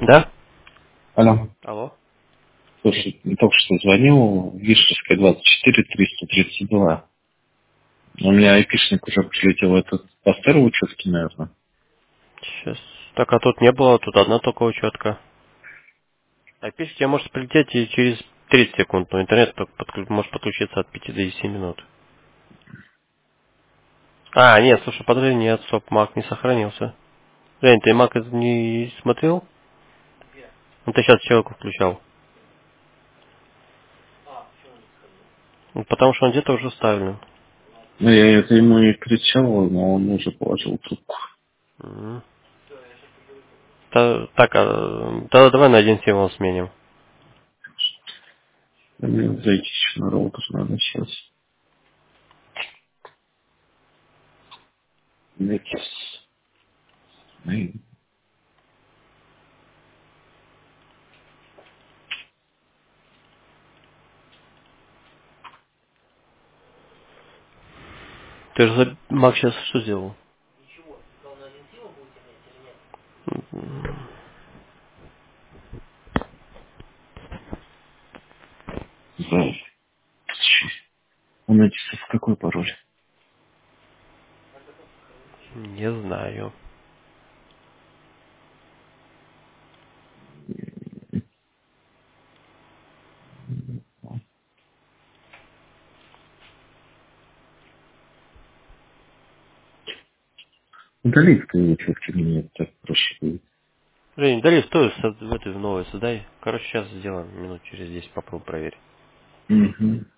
Да? Алло. Алло. Слушай, только что звонил, Вишерская 24, 332. У меня айпишник уже прилетел, этот по старой учетке, наверное. Сейчас. Так, а тут не было, тут одна только учетка. А пишите, тебе может прилететь и через 30 секунд, но интернет только может подключиться от 5 до 10 минут. А, нет, слушай, подожди, нет, стоп, Мак не сохранился. Жень, ты Мак не смотрел? Ну ты сейчас человеку включал. Ну, потому что он где-то уже вставлен. Ну, я это ему и кричал, но он уже положил трубку. Мгм. Так, тогда давай на один символ сменим. Мне зайти еще на роутер надо сейчас. Некис. Ты же Мак сейчас что сделал? Да. У Некиса в какой пароль? Не знаю. Удалить ты учетки мне так проще будет. Жень, дали стой, в этой в новой создай. Короче, сейчас сделаем, минут через 10 попробуй проверить. Угу.